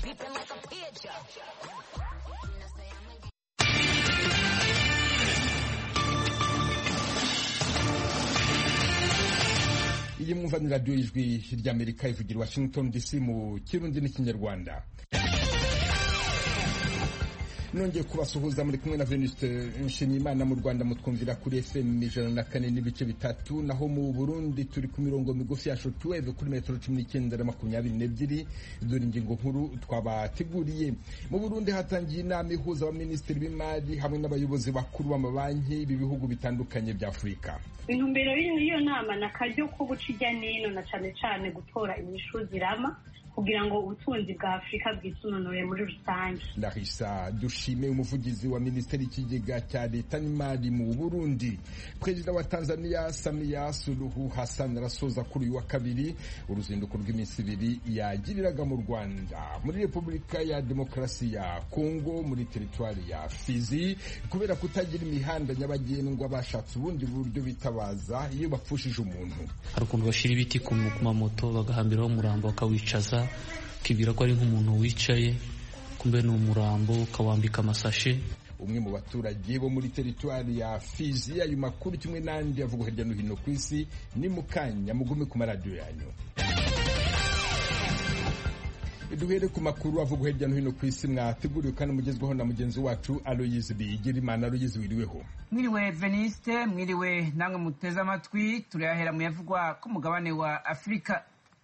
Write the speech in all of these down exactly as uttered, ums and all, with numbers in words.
peeping like a picture. iyi mwumva ni radiyo y'ijwi ry'Amerika ivugira Washington D C mu Kirundi n'Ikinyarwanda. Nongeye kubasuhuza muri kumwe na Venuste Nshimiyimana. Mu Rwanda mutwumvira kuri F M ijana na kane n'ibice bitatu, naho mu Burundi turi ku mirongo migufi ya shortwave kuri metero cumi n'icyenda na makumyabiri n'ebyiri. Dore ingingo nkuru twabateguriye. Mu Burundi hatangiye inama ihuza abaminisitiri b'imari hamwe n'abayobozi bakuru b'amabanki b'ibihugu bitandukanye bya Afurika. Intumbero y'iyo nama na karyo ko guca ijya n'ino na cane cane gutora inyishu zirama kugira ngo ubutunzi bwa Afurika bwisunonore muri rusange. Larissa Dushime, umuvugizi wa Minisiteri y'Ikigega cya Leta n'Imari mu Burundi. Perezida wa Tanzania Samia Suluhu Hassan arasoza kuri uyu wa kabiri uruzinduko rw'iminsi ibiri yagiriraga mu Rwanda, muri Repubulika ya Demokarasi ya Kongo, muri teritwari ya Fizi, kubera kutagira imihanda nyabagendwa bashatse ubundi buryo bitabaza iyo bapfushije umuntu. Hari ukuntu bashira ibiti ku mamoto bagahambiraho umurambo bakawicaza, kibwira ko ari nk'umuntu wicaye, kumbe ni umurambo, ukawambika amasashe. Umwe mu baturage bo muri teritwari ya Fizi, ayo makuru kimwe n'andi avugwa hirya no hino ku isi ni mukanya, mugume ku maradiyo yanyu. Duhere ku makuru avugwa hirya no hino ku isi mwateguriwe kandi mugezweho na mugenzi wacu Aloyizi Bigirimana. Aloyizi, wiriweho? Mwiriwe Veniste, mwiriwe namwe muteze amatwi. Turahera mu yavugwa ku mugabane wa Afurika.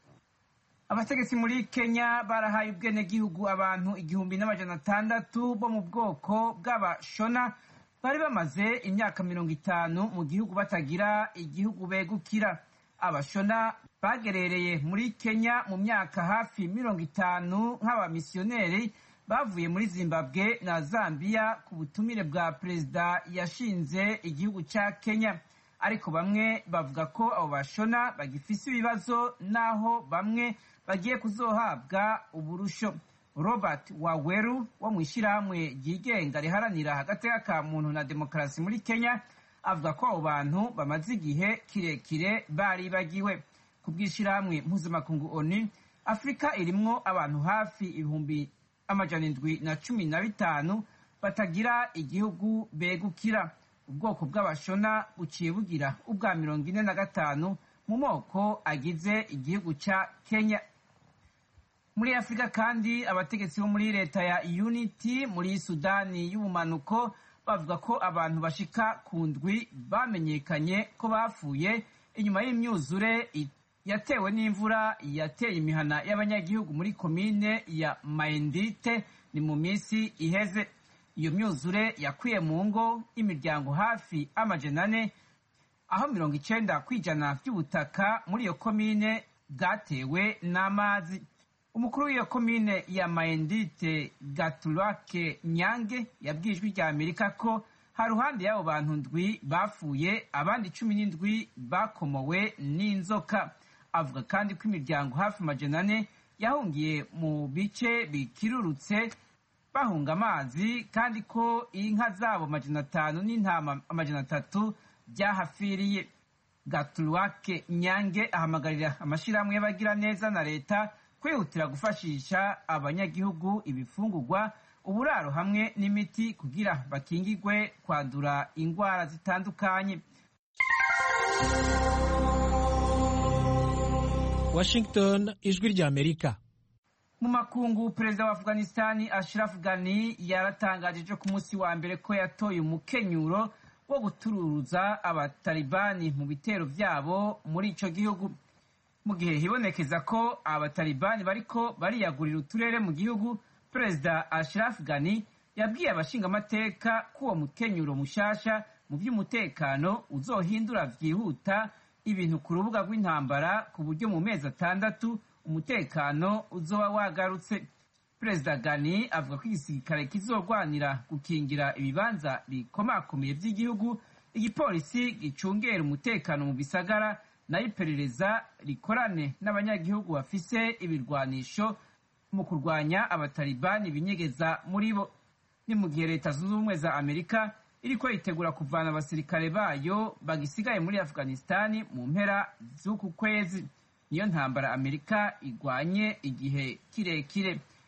Abategetsi muri Kenya barahaye ubwenegihugu abantu igihumbi n'amajana atandatu bo mu bwoko bw'abashona bari bamaze imyaka mirongo itanu mu gihugu batagira igihugu begukira. Abashona bagerereye muri Kenya mu myaka hafi mirongo itanu nk'abamisiyoneri bavuye muri Zimbabwe na Zambia ku butumire bwa perezida yashinze igihugu cya Kenya. Ariko bamwe bavuga ko abo bashona bagifise ibibazo naho bamwe bagiye kuzohabwa uburusho. Robert Waweru wo mu ishyirahamwe ryigenga riharanira hagati ka muntu na demokarasi muri Kenya avuga ko abo bantu bamaze igihe kirekire bari bagiwe. Ku bw'ishyirahamwe mpuzamakungu O N U, Afurika irimwo abantu hafi ibihumbi amajana indwi na cumi na bitanu batagira igihugu begukira. Ubwoko bw'abashona buciye bugira ubwa mirongo ine na gatanu mu moko agize igihugu cya Kenya. Muri Afurika kandi abategetsi bo muri leta ya Unity muri Sudani y'ubumanuko bavuga ko abantu bashika ku ndwi bamenyekanye ko bapfuye inyuma y'imyuzure yatewe n'imvura yateye imihana y'abanyagihugu muri komine ya Maendite ni mu minsi iheze. Iyo myuzure yakwiye mu ngo imiryango hafi amajana ane, aho mirongo icenda kwijana by'ubutaka muri iyo komine bwatewe n'amazi. Umukuru w'iyo komine ya Maendite Gatulwake Nyange yabwijwe rya Amerika ko haruhande y'abo bantu ndwi bapfuye abandi cumi n'indwi bakomowe n'inzoka. Avuga kandi ko imiryango hafi amajana ane yahungiye mu bice bikirurutse bahunga amazi, kandi ko inka zabo amajana atanu n'intama amajana atatu byahafiriye. Gatulwake Nyange ahamagarira amashirahamwe y'abagira neza na leta kwihutira gufashisha abanyagihugu ibifungurwa, uburaro hamwe n'imiti kugira bakingirwe kwandura ingwara zitandukanye. Washington, ijwi rya Amerika. Mu makungu, perezida wa Afghanistan Ashraf Ghani yaratangaje ejo ku munsi wa mbere ko yatoye umukenyuro wo gutururuza abatalibani mu bitero vyabo muri ico gihugu. Mu gihe hibonekeza ko abatalibani bariko bariyagurira uturere mu gihugu, perezida Ashraf Ghani yabwiye abashinga amateka ko uwo mukenyuro mushasha mu vy'umutekano uzohindura vyihuta ibintu ku rubuga rw'intambara ku buryo mu mezi atandatu umutekano uzoba wagarutse. Perezida Ghani avuga ko igisirikare kizorwanira gukingira ibibanza bikomakomeye vy'igihugu, igipolisi gicungera umutekano mu bisagara, nayo iperereza rikorane n'abanyagihugu bafise ibirwanisho mu kurwanya abatalibani binyegeza muri bo. Ni mu gihe leta zunze ubumwe za Amerika iriko yitegura kuvana abasirikare bayo bagisigaye muri Afghanistan mu mpera z'uku kwezi. Niyo ntambara Amerika igwanye igihe kirekire.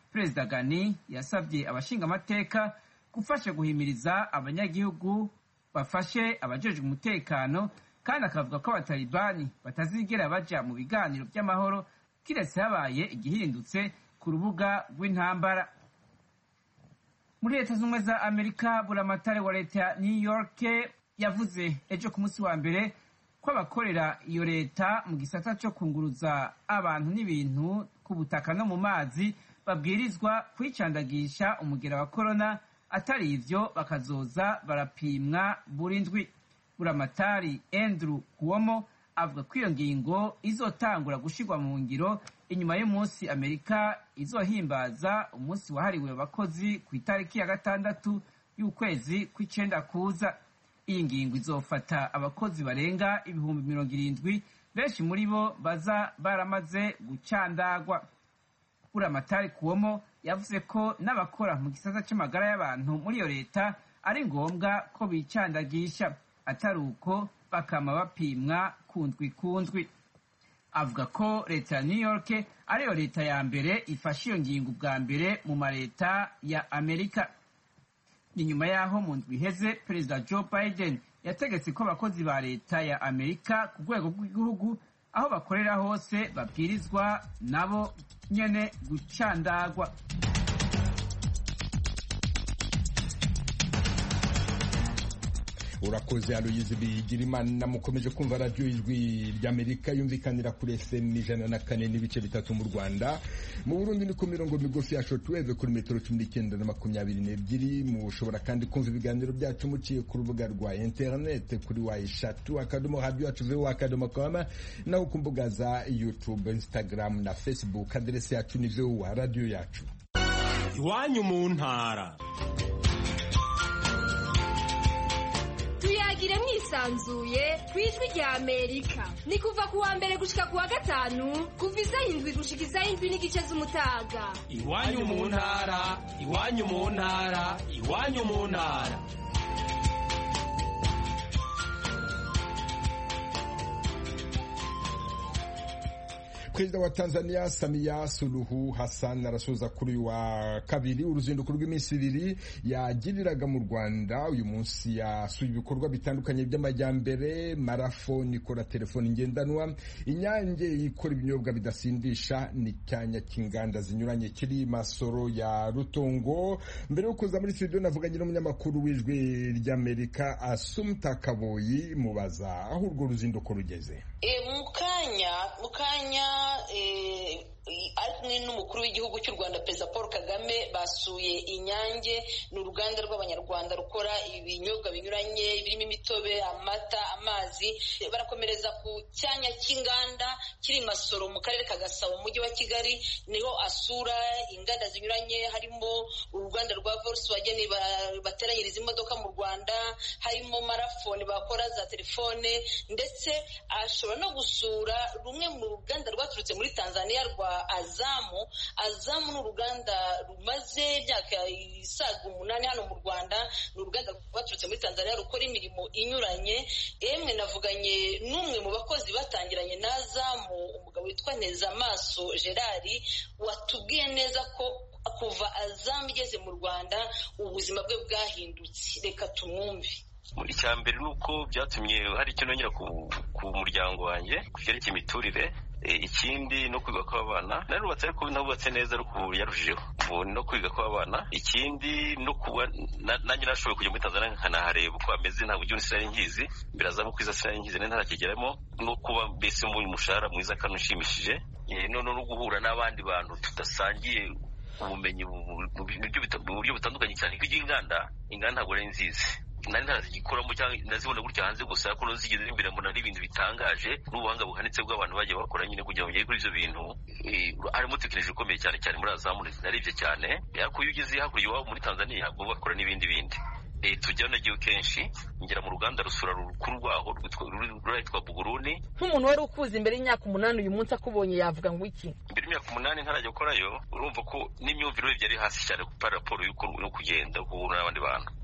perezida Ghani yasabye abashingamateka gufasha guhimiriza abanyagihugu bafashe abajejwe umutekano, kandi akavuga ko abatalibani batazigera baja mu biganiro by'amahoro kiretse habaye igihindutse ku rubuga rw'intambara. Muri leta z'ubumwe za Amerika, buramatari wa leta ya New York yavuze ejo ku munsi wa mbere ko abakorera iyo leta mu gisata cyo kunguruza abantu n'ibintu ku butaka no mu mazi babwirizwa kwicandagisha umugera wa korona, atari ivyo bakazoza barapimwa buri ndwi. Buramatari Andrew Cuomo avuga ko iyo ngingo izotangura gushirwa mu ngiro inyuma y'umunsi Amerika izohimbaza umunsi wahariwe abakozi ku itariki ya gatandatu y'ukwezi kw'icenda kuza. Iyi ngingo izofata abakozi barenga ibihumbi mirongo irindwi, benshi muri bo baza baramaze gucandagwa. Buramatari Cuomo yavuze ko n'abakora mu gisata c'amagara y'abantu muri iyo leta ari ngombwa ko bicandagisha, atari uko bakama bapimwa kundwi kundwi. Avuga ko leta ya New York ariyo leta ya mbere ifashe iyo ngingo bwa mbere mu maleta ya Amerika. Ni nyuma yaho mu ndwi iheze perezida Joe Biden yategetse ko abakozi ba leta ya Amerika ku rwego rw'igihugu aho bakorera hose babwirizwa nabo nyene gucandagwa. Urakoze Aloyizi Bigirimana. Mukomeje kumva radio Ijwi ry'Amerika yumvikanira kuri F M ijana na kane n'ibice bitatu mu Rwanda. Mu Burundi ni ku mirongo migufi ya shortwave kuri metero cumi n'icyenda na makumyabiri n'ebyiri. Mushobora kandi kumva ibiganiro byacu muciye ku rubuga rwa internet kuri wa eshatu akadomo radio yacu voa akadomo com, naho ku mbuga za YouTube, Instagram na Facebook. Adresse yacu ni voa radio yacu. Iwanyu mu ntara. Tuyagire mwisanzuye kwijwi rya Amerika. Ni kuva kuwa mbere gushika kuwa gatanu, kuva isaha indwi gushika isaha indwi n'igice z'umutaga. Iwanyu mu ntara, iwanyu mu ntara, iwanyu mu ntara. Perezida wa Tanzania Samia Suluhu Hassan arasoza kuri wa kabiri uruzinduko rw'iminsi ibiri yagiriraga mu Rwanda. Uyu munsi yasuye ibikorwa bitandukanye by'amajyambere, marafoni ikora telefoni ngendanwa, Inyange ikora ibinyobwa bidasindisha, ni cyanya kinganda zinyuranye kiri Masoro ya Rutongo. Mbere yo kuza muri studio navuganye n'umunyamakuru w'Ijwi ry'Amerika Asumta Kaboyi mubaza aho urwo ruzinduko rugeze. E, mukanya mukanya e, ari kumwe n'umukuru w'igihugu cy'u Rwanda Perezida Paul Kagame basuye Inyange, ni uruganda rw'abanyarwanda rukora ibinyobwa binyuranye birimo imitobe, amata, amazi. Barakomereza ku cyanya cy'inganda kiri Masoro mu karere ka Gasabo mu mujyi wa Kigali, niho asura inganda zinyuranye, harimo uruganda rwa Volkswagen bateranyiriza imodoka mu Rwanda, harimo marafone bakora za telefone, ndetse ashobora no gusura rumwe mu ruganda rwaturutse muri Tanzania rwa Azamu. Azamu ni uruganda rumaze imyaka isaga umunani hano mu Rwanda, ni uruganda rwaturutse muri Tanzania rukora imirimo inyuranye. Emwe navuganye n'umwe mu bakozi batangiranye na Azamu, umugabo witwa Ntezamaso Gerard, watubwiye neza ko kuva Azamu igeze mu Rwanda ubuzima bwe bwahindutse. Reka tumwumve. Icya mbere ni uko byatumye hari icyo nongera ku muryango wanjye ku byerekeye imiturire. Ikindi no kwiga kw'abana, narubatse ariko nabubatse neza ariko yarushijeho no kwiga kw'abana. Ikindi no kuba nanjye nashoboye kujya muri Tanzania nkanahareba uko ameze, ntabwo ujya sinari nkizi, birazamu kwiza sinari nkizi ntarakigeramo, no kuba mbese mu mushahara mwiza kandi ushimishije, none no guhura n'abandi bantu tudasangiye ubumenyi mu buryo butandukanye cyane. Inganda inganda ntabwo ari nziza, nari ntazigikoramo cyangwa nazibona gutya hanze gusa, ko zigeze imbere mbona n'ibintu bitangaje n'ubuhanga buhanitse bw'abantu bagiye bakora nyine kugira ngo bagere kuri ibyo bintu. Harimo tekinoloji ikomeye cyane cyane muri Azamu, narebye cyane. Ariko iyo ugeze hakurya iwabo muri Tanzania ntabwo bakora n'ibindi bindi. Tujyaho nagiye kenshi, ngera mu ruganda rusura rukuru rwaho rwitwa Buguruni. Nk'umuntu wari ukuze imbere y'imyaka umunani, uyu munsi akubonye yavuga ngo iki? Imbere y'imyaka umunani ntarajya gukorayo, urumva ko n'imyumvire byari hasi cyane ku raporo y'uko no kugenda guhura n'abandi bantu.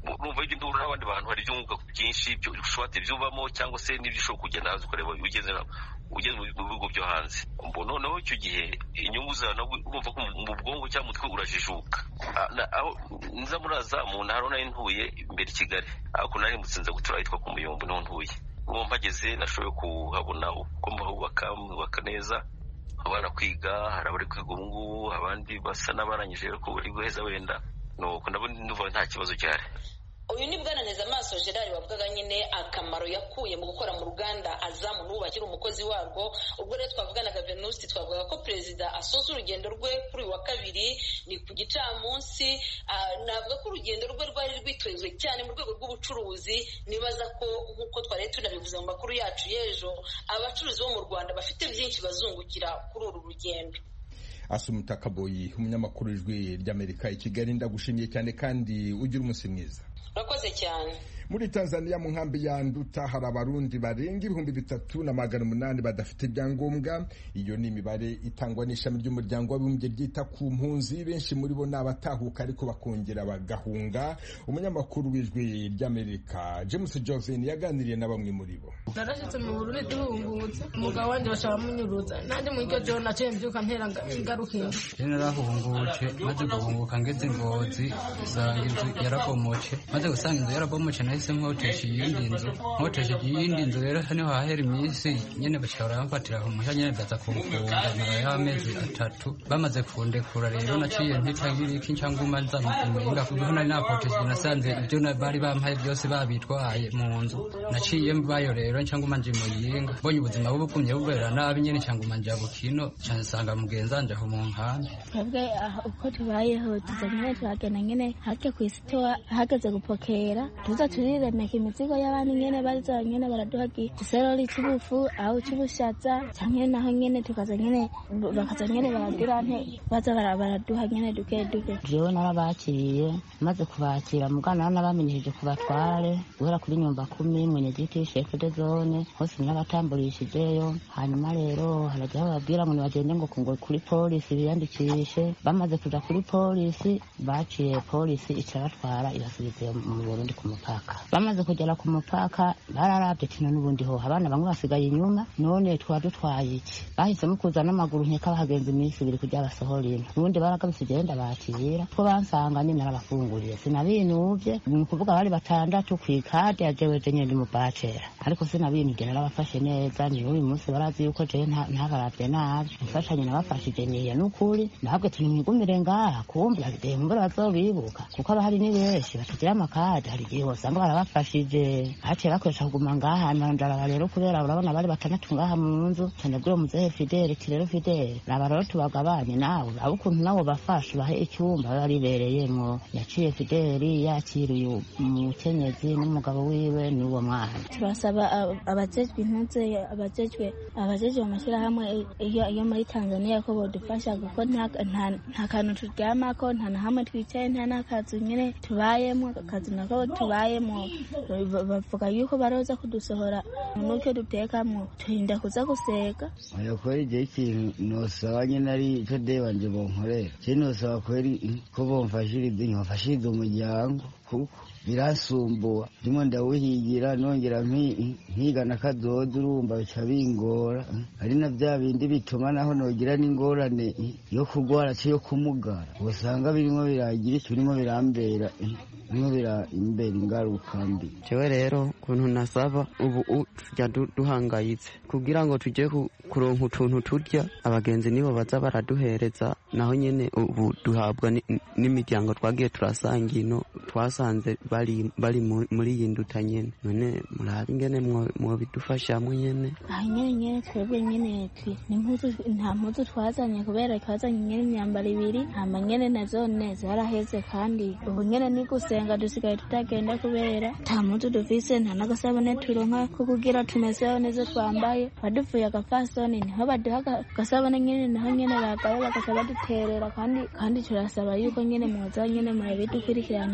urumva ibyo ndura n'abandi bantu hari ibyunguka byinshi byo ushobora byubamo cyangwa se n'ibyo ushobora kugenda haza ukareba ugeze ugeze mu bihugu byo hanze. Noneho icyo gihe inyungu zawe urumva ko mu bwonko cyangwa mutwe urajijuka. Aho nza muraza mu ntara nari ntuye imbere i Kigali, ariko nari mutsinze gutura ahitwa ku Muyumbu niho ntuye. Uwo mpageze nashoboye kuhabona uko mbahubaka bubaka neza, abana kwiga, hari abari kwiga ubu ngubu, abandi basa n'abarangije ko bari guheza wenda, nuko nabo ndumva nta kibazo cyari. Uyu ni Bwana Nezamaso Gerard wavugaga nyine akamaro yakuye mu gukora mu ruganda Azamu n'ubu akiri umukozi warwo. Ubwo rero twavuganaga Venuste twavuga ko perezida asoza urugendo rwe kuri wa kabiri ni ku gicamunsi. Navuga ko urugendo rwe rwari rwitezwe cyane mu rwego rw'ubucuruzi. Nibaza ko nk'uko twari tunabivuze mu makuru yacu y'ejo, abacuruzi bo mu Rwanda bafite byinshi bazungukira kuri uru rugendo. Asumta Kaboyi, umunyamakuru w'Ijwi ry'Amerika i Kigali, ndagushimiye cyane kandi ugira umunsi mwiza. Urakoze cyane. Muri Tanzania mu nkambi ya Nduta hari abarundi barenga ibihumbi bitatu na magana umunani badafite ibyangombwa. Iyo ni imibare itangwa n'ishami ry'umuryango w'abibumbye ryita ku mpunzi. Benshi muri bo n'abatahuka ariko bakongera bagahunga. Umunyamakuru w'Ijwi ry'Amerika James Joven yaganiriye na bamwe muri bo. Narashitse mu Burundi duhungutse, umugabo wanje bashaka munyuruza, nandi mu icyo jona naciye mbyuka ntera ingarukinga. Narahungutse maze guhunguka ngeze Ngozi, usanga inzu yarabomoce, maze gusanga inzu yarabomoce nahise nkotesha iyindi nzu, nkotesha iyindi nzu rero niho hahera iminsi nyene bashobora bamfatira umushya nyene baza kumfunga y'amezi atatu. Bamaze kundekura rero naciye mpitagira iki cyangwa umanza mumenga kuko nari nakotesha, nasanze ibyo bari bampaye byose babitwaye mu nzu. Naciye mbayo rero cyangwa umanje muyinga, mbonye ubuzima bwo bukumye bubera nabi nyene cyangwa umanje abukino cyasanga mugenza anje aho mu nkambi. Twebwe uko tubayeho tuzanye turagenda nyene hake kwisito hageze gupokera tuza turiremeka imizigo y'abandi nyene baza nyene baraduha iserori cy'ubufu aho cy'ubushaza cyane naho nyene tukaza nyene bakaza nyene baragira nte baza baraduha nyene duke duke. Jewe narabakiriye maze kubakira mugana n'abamenyeje kubatware guhera kuri nyumba kumi mwenyegiti chef de zone hose n'abatamburishijeyo. Hanyuma rero harajya bababwira ngo bagende ngo kungo kuri polisi biyandikishe. Bamaze kuja kuri polisi baciye polisi icaratwara ibasubize mu Burundi ku mupaka. Bamaze kugera ku mupaka bararabye kino n'ubundi ho abana bamwe basigaye inyuma. None twa dutwaye iki bahisemo kuza n'amaguru nkeka bahagenza iminsi ibiri kujya basohorina. Ubundi baragabise genda bakira ko bansanga ni narabafunguriye sinabinuvye ni kuvuga bari batandatu kwikade ajewe jenye ndi mu bacera, ariko sinabinuvye narabafashe neza. Ni uyu munsi barazi yuko je ntabaravye nabi mfashanye nabafashije niya n'ukuri ntabwo tuni mwigumire ngaha kumbi agide mbura bazobibuka kuko abahari ni benshi batagira amakade. Hari igihe wasanga barabafashije hace bakoresha kuguma ngaha mandara rero kubera urabona bari batandatu ngaha mu nzu cyane bwo muzehe Fidele kirero Fidele nabararo tubagabanye nawe abo kuntu nabo bafasha bahe icyumba baribereyemo. Yaciye Fidele yakiriye umukenyezi n'umugabo wiwe n'uwo mwana. Turasaba abajejwe impunzi abajejwe abajejwe amashira hamwe iyo muri Tanzania ko bodufasha kuko nta nta kantu turyama ko nta na hamwe twicaye nta nakazu nyene tubayemo akazi nako tubayemo. Bavuga yuko baroza kudusohora nuko dutekamo turinda kuza guseka. Ayo kweri je ikintu nosaba nyene ari ico de banje bonkorera kino nosaba kweri ko bomfashiriza nkafashiriza umuryango kuko birasumbuwa ndimo ndawuhigira nongera nkigana kazoza urumva bica bingora. Ari na bya bindi bituma naho nogira n'ingorane yo kugwara cyo kumugara usanga birimo biragira icyo birimo birambera birimo bira imbere ingaruka mbi. Jewe rero kuntu nasaba ubu tujya duhangayitse kugira ngo tujye kuronka utuntu turya abagenzi nibo baza baraduhereza, naho nyene ubu duhabwa n'imiryango twagiye turasanga ino twasanze bari bari muri Nduta nyene. None murabe ingene mwo bidufashamwe nyene. Ah nyene nyene twebwe nyene n'impuzu nta mpuzu twazanye kubera twazanye nyene imyambaro ibiri hama nyene nazo neza yaraheze kandi ubu nyene ni gusenga dusigaye tutagenda kubera nta mpuzu dufise nta nagasabone turonka ko kugira tumeseho neza twambaye. Badufuye agafasoni niho baduha gasabone nyene naho nyene bagaye bagasaba duterera kandi kandi turasaba yuko nyene mwoza nyene murabidukurikiranira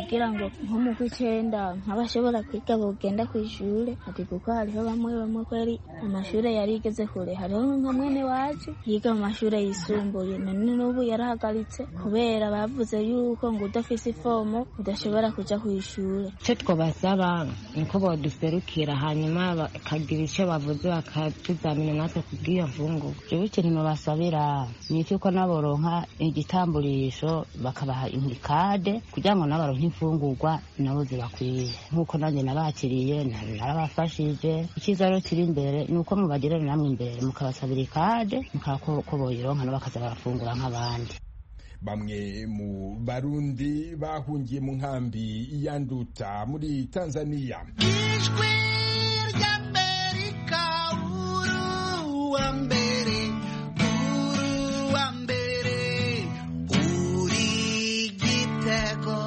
kugira ngo nko mu kw'icenda nk'abashobora kwiga bogenda kw'ishure ati kuko hariho bamwe bamwe kweri amashure yarigeze kure hariho nka mwene wacu yiga mu mashure yisumbuye none n'ubu yarahagaritse kubera bavuze yuko ngo udafise ifomo udashobora kuja kw'ishure. Ico twobasaba niko boduserukira hanyuma bakagira ico bavuze bakatuzamina natwe kubw'iyo mfungu. Jewe ikintu nobasabira ni icyuko naboronka igitamburisho bakabaha indikade kugira ngo nabaronke imfungurwa nabo zibakwiye nk'uko nanjye nabakiriye narabafashije. Icyiza rero kiri imbere ni uko mubagirira namwe imbere mukabasabira ikade mukaba ko boyironka nabo bakaza barafungura nk'abandi. Bamwe mu Barundi bahungiye mu nkambi ya Nduta muri Tanzania. Ijwi ry'Amerika uru wa mbere uru wa mbere uri Gitego.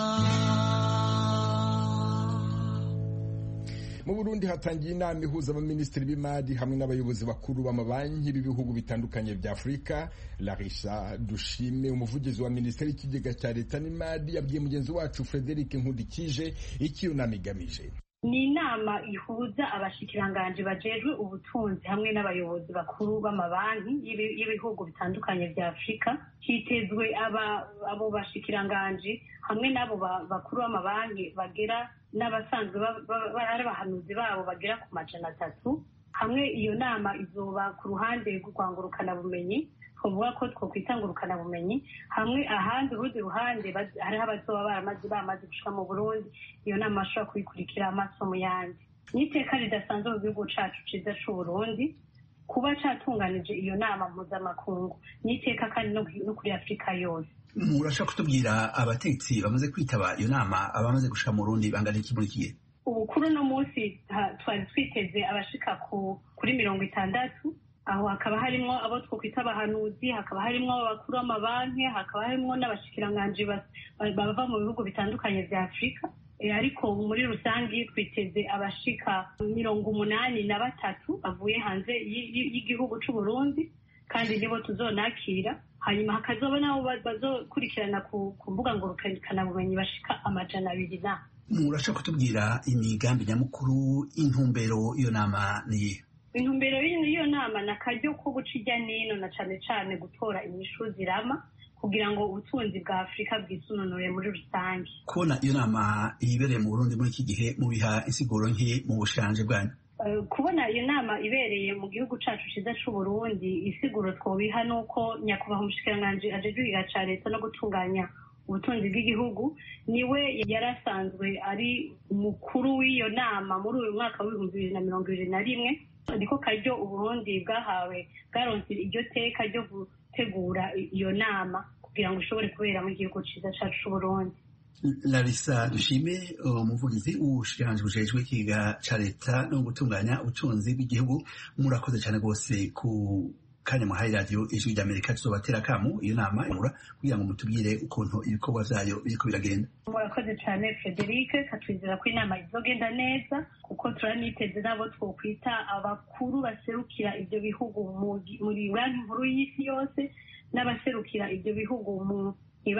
Mu Burundi hatangiye inama ihuza abaminisitiri b'imari hamwe n'abayobozi bakuru b'amabanki b'ibihugu bitandukanye bya Afurika. Larissa Dushime umuvugizi wa Minisiteri y'Ikigega cya Leta n'Imari yabwiye mugenzi wacu Frederic Nkundikije iki iyo nama igamije. Ni inama ihuza abashikiranganje bajejwe ubutunzi hamwe n'abayobozi bakuru b'amabanki y'ibihugu bitandukanye bya Afurika. Hitezwe aba abo bashikiranganje hamwe n'abo bakuru b'amabanki bagera n'abasanzwe ari abahanuzi babo bagera ku majana atatu. Hamwe iyo nama izoba ku ruhande rw'urwangurukana bumenyi kuvuga ko twokwitangurukana bumenyi hamwe ahandi urundi ruhande hariho abazoba baramaze bamaze gushika mu Burundi. Iyo nama ashobora kuyikurikira amasomo yandi. N'iteka ridasanzwe mu gihugu cacu ciza c'u Burundi kuba catunganije iyo nama mpuzamakungu n'iteka kandi no kuri Afurika yose. Murashaka kutubwira abatetsi bamaze kwitaba iyo nama abamaze gushika mu Burundi bangana iki muri kiye? Ubukuru no munsi twari twiteze abashika kuri mirongo itandatu. Aho hakaba harimo abo twokwita abahanuzi, hakaba harimo abakuru b'amabanki, hakaba harimo n'abashikiranganje bava mu bihugu bitandukanye vya Afurika. E, ariko muri rusangi twiteze abashika mirongo umunani na batatu bavuye hanze y'igihugu c'u Burundi kandi nibo tuzonakira. Hanyuma hakazoba nabo bazokurikirana ku mbuga ngurukana bumenyi bashika amajana abiri na. Murashaka kutubwira imigambi nyamukuru intumbero iyo nama niye? Intumbero y'iyo nama na karyo ko guca ijya nino na cane cane gutora inyishu zirama kugira ngo ubutunzi bwa Afurika bwisununure muri rusange. Kubona iyo nama ibereye mu Burundi muri iki gihe mu biha insiguro nke mu bushanje bwanyu? Uh, kubona iyo nama ibereye mu gihugu cacu ciza c'u Burundi isiguro twobiha nuko nyakubahwa umushikiranganje ajejwe igiga ca leta no gutunganya ubutunzi bw'igihugu niwe yarasanzwe ari umukuru w'iyo nama muri uyu mwaka w'ibihumbi bibiri na mirongo ibiri na rimwe. Niko karyo Uburundi bwahawe bwaronse iryo teka ryo gutegura iyo nama kugira ngo ushobore kubera mu gihugu ciza cacu c'u Burundi. Larissa Dushime umuvugizi w'ubushikiranganje bujejwe ikiga ca leta no gutunganya ubutunzi bw'igihugu murakoze cyane rwose ku kanya muhaye radio Ijwi ry'Amerika tuzobatera kamu iyo nama imura kugira ngo mutubwire ukuntu ibikorwa vyayo biriko biragenda. Murakoze cyane Frederic, katwizera ko inama izogenda neza kuko turaniteze nabo twokwita abakuru baserukira ibyo bihugu muri banki nkuru y'isi yose n'abaserukira ibyo bihugu mu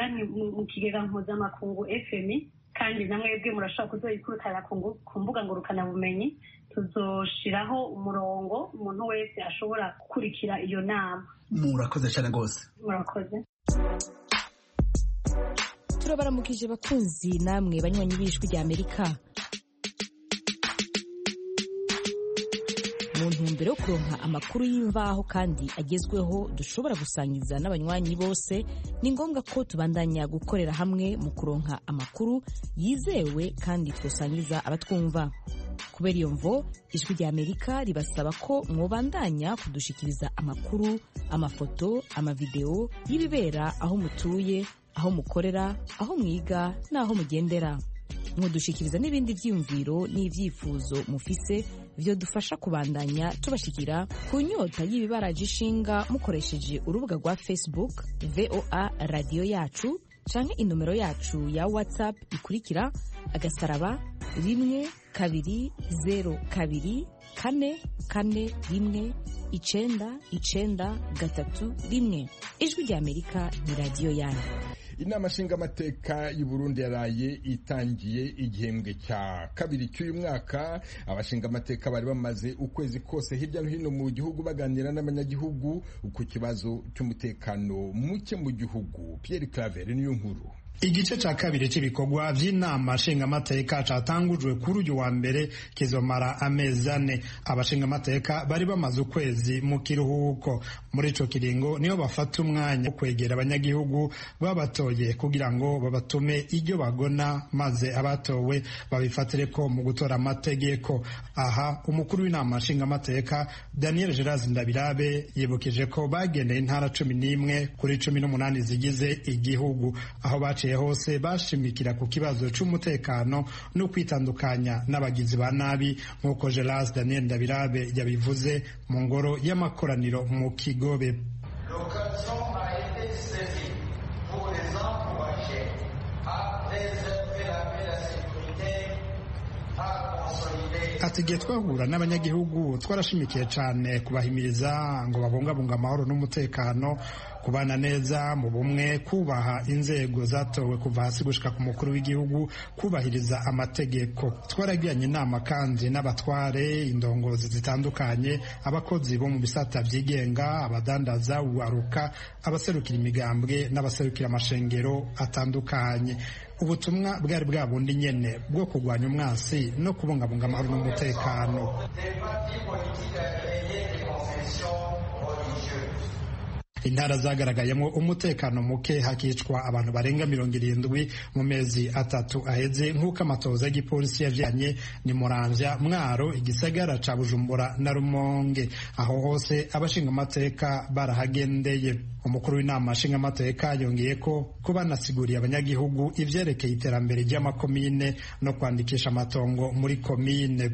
mu kigega mpuzamakungu F M I kandi namwebwe murashobora kuzoyikurikirana ku mbuga ngurukana bumenyi. Tuzoshiraho umurongo umuntu wese ashobora gukurikira iyo nama. Murakoze cyane rwose. Murakoze. Turabaramukije bakunzi namwe banywanyi b'Ijwi ry'Amerika. Mu ntumbero yo kuronka amakuru y'imvaho kandi agezweho dushobora gusangiza n'abanywanyi bose, ni ngombwa ko tubandanya gukorera hamwe mu kuronka amakuru yizewe kandi twosangiza abatwumva. Kubera iyo mvo Ijwi ry'Amerika ribasaba ko mwobandanya kudushikiriza amakuru, amafoto, amavideo y'ibibera aho mutuye, aho mukorera, aho mwiga n'aho mugendera. Mudushikiriza n'ibindi vyiyumviro n'ivyifuzo mufise vyo dufasha kubandanya tubashikira ku nyota y'ibibaraje ishinga mukoresheje urubuga rwa Facebook V O A Radio Yacu canke inomero yacu ya WhatsApp ikurikira agasaraba rimwe kabiri zero kabiri kane kane rimwe icenda icenda gatatu rimwe. Ijwi ry'Amerika ni radio yanyu. inama nshingamateka y'u Burundi yaraye itangiye igihembwe cya kabiri cy'uyu mwaka. Abashingamateka bari bamaze ukwezi kose hirya no hino mu gihugu baganira n'abanyagihugu ku kibazo cy'umutekano muke mu gihugu. Pierre Claver niyo nkuru. Igice ca kabiri c'ibikorwa vy'inama nshingamateka catangujwe kuri uyu wa mbere kizomara amezi ane. Abashingamateka bari bamaze ukwezi mu kiruhuko. Muri ico kiringo niho bafata umwanya wo kwegera abanyagihugu babatoye kugira ngo babatume iryo bagona, maze abatowe babifatireko mu gutora amategeko. Aha umukuru w'inama nshingamateka Daniel Gerard Ndabirabe yibukije ko bagendeye intara cumi n'imwe kuri cumi n'umunani zigize igihugu, aho baciye hose bashimikira ku kibazo c'umutekano no kwitandukanya n'abagizi ba nabi, nk'uko Gerard Daniel Ndabirabe yabivuze mu ngoro y'amakoraniro mu Kigobe. Ati igihe twahura n'abanyagihugu twarashimikiye cyane kubahimiriza ngo babungabunga amahoro n'umutekano, kubana neza mu bumwe, kubaha inzego zatowe kuva hasi gushika ku mukuru w'igihugu, kubahiriza amategeko. Twaragiranye inama kandi n'abatware, indongozi zitandukanye, abakozi bo mu bisata vyigenga, abadandaza, uwaruka, abaserukira imigambwe n'abaserukira amashengero atandukanye. Ubutumwa bwari bwa bundi nyene bwo kurwanya umwansi no kubungabunga amahoro n'umutekano. Intara zagaragayemo umutekano muke, hakicwa abantu barenga mirongo irindwi mu mezi atatu aheze, nk'uko amatoza y'igipolisi yavyanye ni Muramvya, Mwaro, igisagara ca Bujumbura na Rumonge. Aho hose abashingamateka barahagendeye. Umukuru w'inama nshingamateka yongeye ko kuba nasiguriye abanyagihugu ivyerekeye iterambere ry'amakomine no kwandikisha amatongo muri komine.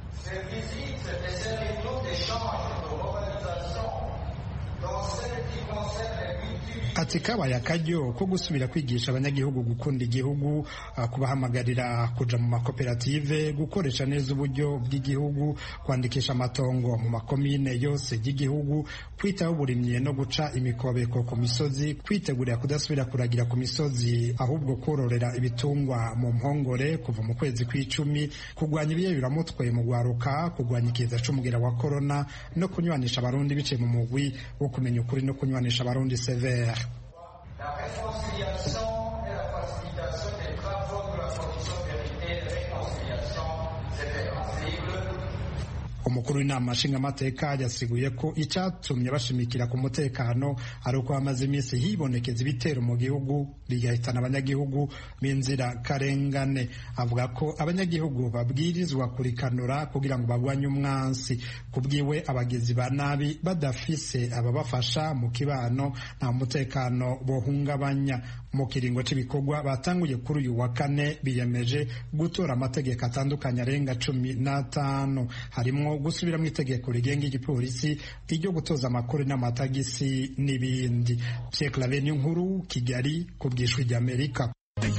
Ati kabaye akaryo ko gusubira kwigisha abanyagihugu gukunda igihugu, kubahamagarira kuja mu makoperative, gukoresha neza uburyo bw'igihugu, kwandikisha amatongo mu makomine yose y'igihugu, kwitaho uburimyi no guca imikobeko ku misozi, kwitegurira kudasubira kuragira ku misozi ahubwo kororera ibitungwa mu mpongore kuva mu kwezi kw'icumi, kurwanya ibiyebiramutwe mu gwaruka, kurwanya ikiza c'umugera wa corona no kunywanisha abarundi biciye mu mugwi wo kumenya ukuri no kunywanisha abarundi severe. La réconciliation et la facilitation des travaux de la commission vérité et réconciliation, c'était possible. Umukuru w'inama nshingamateka yasiguye ko icyatumye bashimikira ku mutekano ari uko hamaze iminsi hibonekeza ibitero mu gihugu bigahitana abanyagihugu b'inzira karengane. Avuga ko abanyagihugu babwirizwa kurikanura kugira ngo bagwanye umwansi. Kubwiwe abagizi ba nabi badafise ababafasha mu kibano nta mutekano bohungabanya. Mu kiringo cy'ibikorwa batanguye kuri uyu wa kane biyemeje gutora amategeko atandukanye arenga cumi n'atanu, harimo gusubira mu itegeko rigenga igipolisi, iryo gutoza amakuru n'amatagisi n'ibindi. Pierre Claver nkuru, Kigali, ku bw'ijwi ry'Amerika.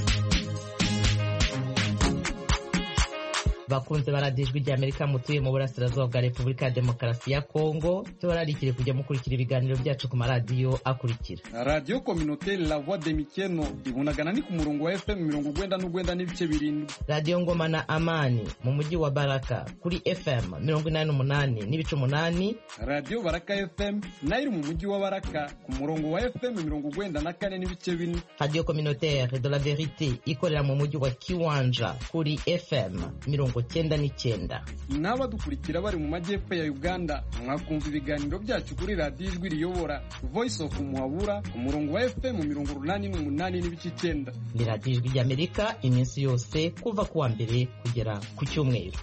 bakunze baradijwe rya Amerika mutuye mu burasirazuba bwa Repubulika ya Demokarasi ya Kongo, tubararikire kujya mukurikira ibiganiro byacu ku maradiyo akurikira: Radio Communautaire La Voix de Mikeno ibunagana ni ku murongo wa F M mirongo ugwenda n'ugwenda n'ibice birindwi. Radio Ngoma na Amani mu mujyi wa Baraka kuri F M mirongo inani n'umunani n'ibice umunani. Radio Baraka F M nayo mu mujyi wa Baraka ku murongo wa F M mirongo ugwenda na kane n'ibice bine. Radio Communautaire de la Verite ikorera mu mujyi wa Kiwanja kuri F M mirongo cyenda n'icyenda. N'abadukurikira bari mu majyepfo ya Uganda mwakumva ibiganiro byacu kuri Radio Ijwi Riyobora Voice of Muhabura ku murongo wa F M mirongo urunani n'umunani n'ibice icyenda. Ni Radio Ijwi ry'Amerika iminsi yose kuva kuwa mbere kugera ku cyumweru.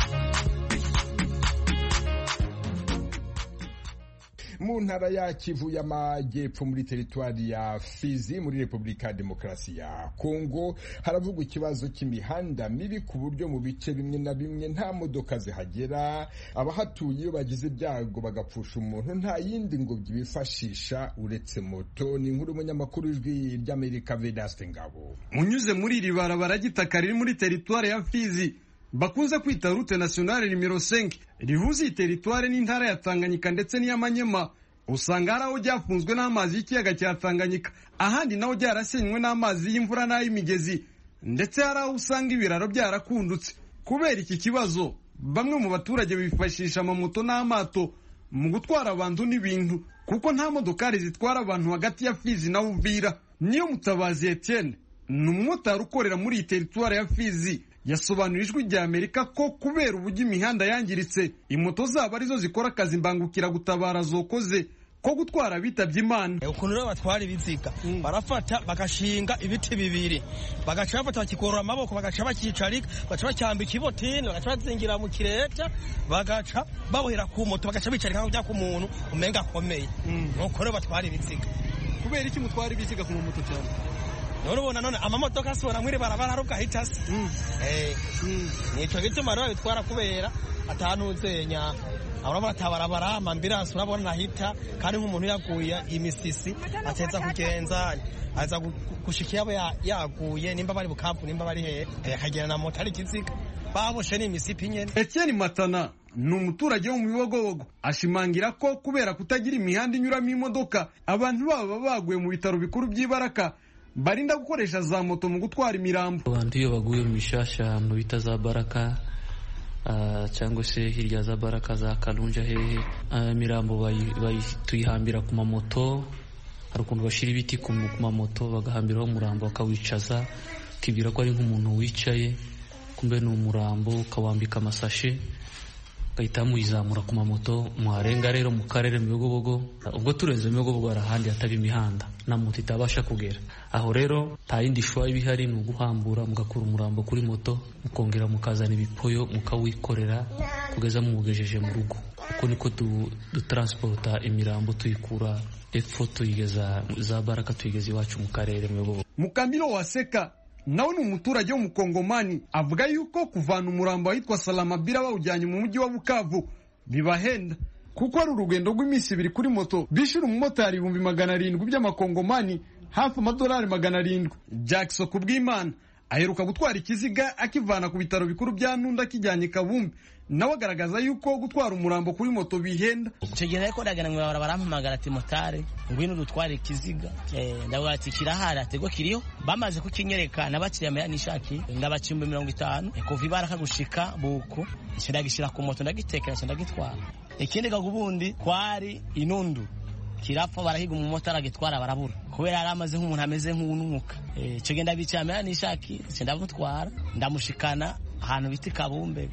Mu ntara ya Kivu y'Amajyepfo muri teritwari ya Fizi muri Repubulika ya Demokarasi ya Kongo haravugwa ikibazo cy'imihanda mibi ku buryo mu bice bimwe na bimwe nta modoka zihagera, abahatuye iyo bagize ibyago bagapfusha umuntu nta yindi ngo bifashisha uretse moto. Ni inkuru y'umunyamakuru w'Ijwi ry'Amerika Vedaste Ngabo. Munyuze muri iri barabara gitaka riri muri teritwari ya Fizi bakunze kwita route nationale numero cinq rihuza teritwari n'intara ya Tanganyika ndetse n'iy'Amanyema, usanga hari aho ryafunzwe n'amazi y'ikiyaga cya Tanganyika, ahandi naho ryarasenywe n'amazi y'imvura n'ay'imigezi, ndetse hari aho usanga ibiraro byarakundutse. Kubera iki kibazo, bamwe mu baturage bifashisha amamoto n'amato mu gutwara abantu n'ibintu, kuko nta modokari zitwara abantu hagati ya Fizi na Uvira. Niyo Mutabazi Etienne ni umumotari ukorera muri iyi teritwari ya Fizi, yasobanura ijwi rya Amerika ko kubera uburyo imihanda yangiritse, imoto zabo arizo zikora akazi mbangukira gutabara zokoze ko gutwara abitabye Imana. Ukuntu rero batwara ibiziga barafata bagashinga ibiti bibiri, bagaca bafata bakikorora amaboko, bagaca bakicarika, bagaca bacyambika ibotini, bagaca bazingira mu kireta, bagaca babohera ku moto, bagaca bicarika nk'ujya ku muntu umenga akomeye. Nuko rero batwara ibiziga. Kubera iki mutwara ibiziga ku moto cyane? None ubona none amamodoka asora mwiri barabara arubwa hitasi. Eh. Nico gituma rero bitwara kubera atanuzenya. Urabona tabarabara amambirasi urabona nahita kandi nk'umuntu yaguye imisisi ateza kugenza aza gushika yabo yaguye nimba bari bukampu nimba bari he akagera na moto ari kiziga baboshe n'imisipi nyene. Etienne Matana ni umuturage wo mu Bibogobogo, ashimangira ko kubera kutagira imihanda inyuramo imodoka, abantu baba baguye mu bitaro bikuru by'Ibaraka barinda gukoresha za moto mu gutwara imirambo. Abantu iyo baguye mu Bishasha mu bita za Baraka Uh, cyangwa se hirya za Baraka za Kalunja hehe, uh, mirambo tuyihambira ku mamoto. Hari ukuntu bashira ibiti ku mamoto bagahambiraho umurambo bakawicaza, ukibwira ko ari nk'umuntu wicaye, kumbe ni umurambo, ukawambika amasashe gahita muyizamura ku mamoto. Muharenga rero mu karere mu Bibogobogo, ubwo turenze mu Bibogobogo arahandi hataba imihanda na moto itabasha kugera aho. Rero nta yindi shwa ibihari, ni uguhambura mugakura umurambo kuri moto, mukongera mukazana ibipoyo mukawikorera kugeza mugejeje mu rugo. Uko niko dutransporta imirambo tuyikura epfo tuyigeza za Baraka tuyigeza iwacu mu karere mu Bibogobogo. Mukamiro Waseka nawe ni umuturage wo mu Kongomani, avuga yuko kuvana umurambo ahitwa Salamabila bawujyanye mu mujyi wa Bukavu bibahenda, kuko ari urugendo rw'iminsi ibiri kuri moto bishira umumotari ibihumbi magana arindwi by'amakongomani, hafi amadolari magana arindwi. Jackson Kubwimana aheruka gutwara ikiziga akivana ku bitaro bikuru bya Nunda kijyanye Kabumbe, nawe agaragaza yuko gutwara umurambo kuri moto bihenda. Icyo gihe ariko ndagana ngo barampamagara ati motari ngwino dutware ikiziga, eh ndavuga ati kirahari atego kiriyo. Bamaze kukinyereka nabakiriya maya nishaki ndabacimba mirongo itanu kuva Ibaraka gushika Buko, ndagishira ku moto ndagitekera ndagitwara. Ikindi gagubundi kwari inundu kirapfa barahiga umumotari agitwara barabura kubera yari amaze nk'umuntu ameze nk'ununuka. Eh cyo genda bicamera nishaki ndamutwara ndamushikana ahantu biti Kabumbe.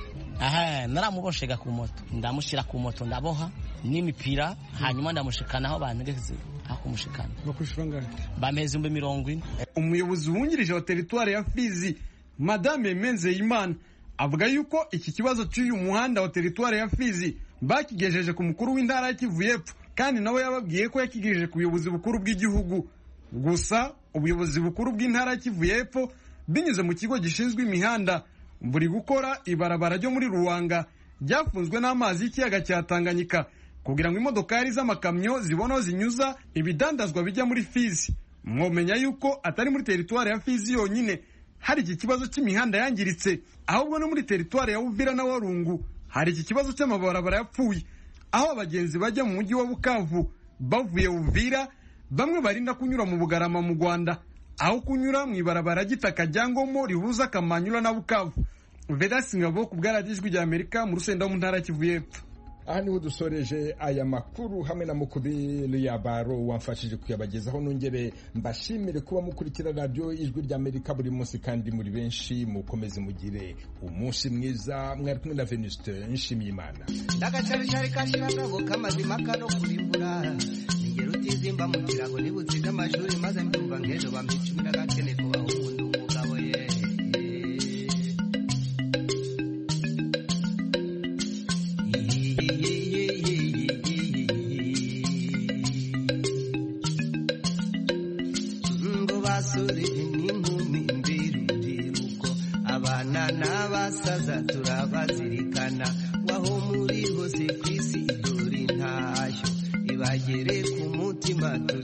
Aha naramuboshega ku moto, ndamushira ku moto ndaboha n'imipira, hanyuma ndamushikana aho bantegeze akumushikana. Bakushira ngana bameze umbe mirongo ine. Umuyobozi wungirije wa teritwari ya Fizi Madame Menzeyimana avuga yuko iki kibazo cy'uyu muhanda wa teritwari ya Fizi bakigejeje ku mukuru w'intara ya Kivu y'Epfo, kandi nawe yababwiye ko yakigejeje ku buyobozi bukuru bw'igihugu. Gusa ubuyobozi bukuru bw'intara ya Kivu y'Epfo binyuze mu kigo gishinzwe imihanda buri gukora ibarabara ryo muri Ruwanga ryafunzwe n'amazi y'ikiyaga cya Tanganyika kugira ngo imodokari z'amakamyo zibono zinyuza ibidandazwa bijya muri Fizi. Mwomenya yuko atari muri teritwari ya Fizi yonyine hari iki kibazo cy'imihanda yangiritse, ahubwo no muri teritwari ya Uvira na Warungu hari iki kibazo cy'amabarabara yapfuye, aho abagenzi bajya mu mujyi wa Bukavu bavuye Uvira bamwe barinda kunyura mu Bugarama mu Rwanda aho kunyura mu ibarabara gitaka ryangomo rihuza Kamanyura na Bukavu. Vedas Ngabo ku bwaradijwe rya Amerika mu Rusenda mu ntara Kivu y'Epfo. Aha niho dusoreje aya makuru hamwe na Mukubiri ya Baro wamfashije kuyabagezaho. Nongere mbashimire kuba mukurikira radio Ijwi rya Amerika buri munsi kandi muri benshi. Mukomeze mugire umunsi mwiza. Mwari kumwe na Venuste Nshimiyimana. Ndagacari cari kashiragabo kamazima kano kurimbura ingero utizimba mu kirago nibuziga amashuri maze mbyumva ngejo bambicumira gakene kuba umuntu umugabo ye. Basuri n'inkumi mbiruko abana n'abasaza turabazirikana waho muri hose kwisi dore ntashyo ibagere ku mutima.